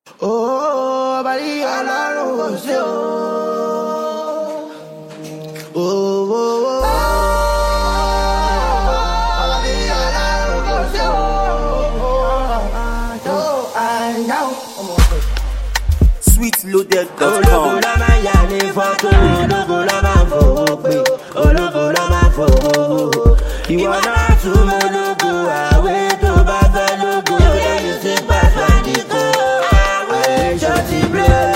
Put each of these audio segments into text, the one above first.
Oh, bali Ọlọ́run kò sí o. Oh, oh, oh. Bali Ọlọ́run kò sí o. So I know. Sweetloaded.com. Ológo la máa yà ní fọ́tò, ológo la máa fowó pé, ológo la máa fowó. Ìwọ náà tún mọ ológo, àwẹ̀ tó bá fẹ́ lógo, lẹ́yìn tí pàṣẹ dìbò, àwẹ̀ ṣọ́ọ̀tì bẹ́ẹ̀.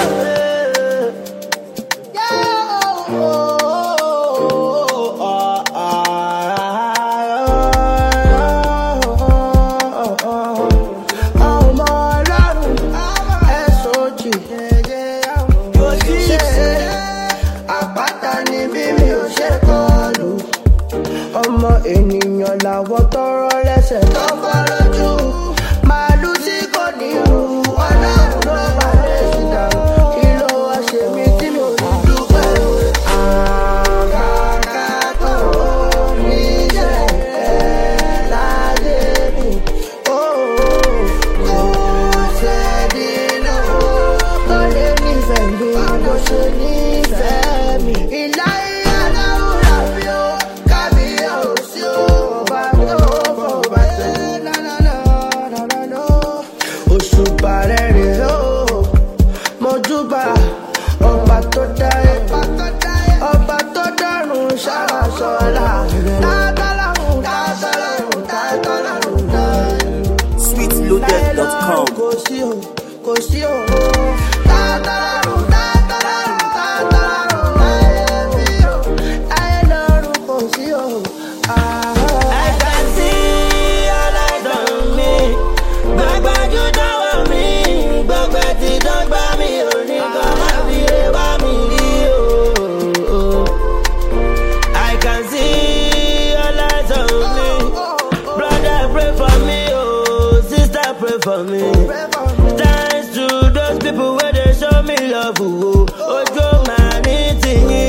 Ọmọ ènìyàn làwọn tọrọ lẹ́sẹ̀ tó fọ́ lójú. Màálù tí kò ní irú Ọlọ́run ló bá lè ṣìdá. Kí ló wá ṣe mí tí mi ò ní dúpẹ́? Àkàkà tó ní jẹ́ láyé mi. Kò ṣe dínà tó lè nífẹ̀ẹ́ mi bó ṣe nífẹ̀ẹ́ mi. Ọba tó dáyé, ọba tó dárun ṣàṣọlá. Sweetloaded.com. Kò sí o, kò sí o. For me, thanks to those people where they show me love. Ojo manity,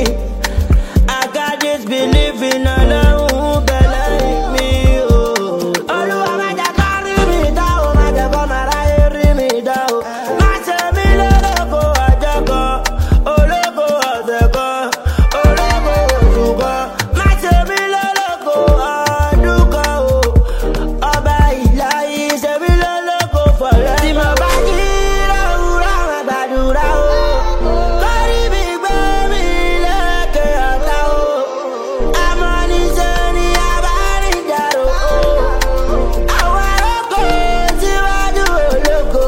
I got this belief in Ọlọ́run bẹ̀lẹ̀ mi o. Olúwa má jẹ́ ká rí mi dá o, má jẹ́ kó má ráyé rí mi dá o. Má ṣe mí lólógo ọjọ́ kan, ológo ọ̀sẹ̀ kan, ológo oṣù kan. Má ṣe mí lólógo ọdún kan o. Ọba ìlàyé ṣe mí lólógo fọ̀rẹ́. Tí mo bá jí lówùúrọ̀ máa gbàdúrà o. Kórí mi gbé mi lékè ọ̀tá o. Àmọ́ níṣẹ́ ni abánidárò o. Àwọn ológo síwájú ológo.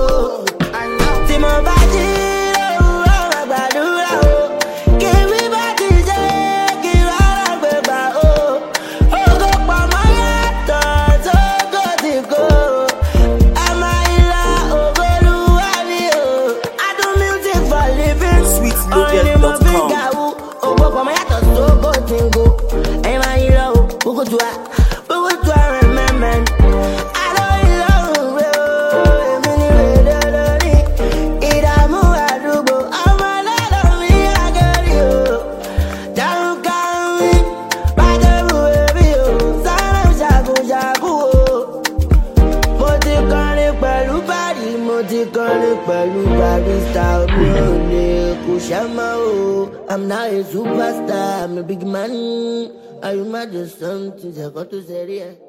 Tí mo bá jí lówùúrọ̀ máa gbàdúrà o. Kí mi bá ti ṣe kí rárá gbé gbà o. Ògo pọ̀ mọ́ yàtọ̀ sógo tí kò. Àmọ́ ìlà ògbólúwa ni o. I do music for living. Orin ni mo fi ń gàwú. Ògo pọ̀ mọ́ yàtọ̀ sógo tí kò. Ẹ̀yin máa yí lọ o. Gbogbo tó a rẹ̀ mẹ́mẹ́. Àlọ́ ìlọrun rẹ̀ o. Èmi ni rèé lórí. Ìdààmú àdúgbò. Ọmọ lọ́dọ̀ mi àgẹ́rì o. Dáhùn káwí. Bàjẹ́bù èmi o. Sáré ṣàkúṣàkú o. Mo ti kọrin pẹ̀lú bàrí. Mo ti kọrin pẹ̀lú barista. Mi ò lè kú ṣẹ́mọ́ o. I'm not a superstar. I'm a big man. Are you mad or something? Ṣẹ̀kọ́ tó ṣe rí ẹ.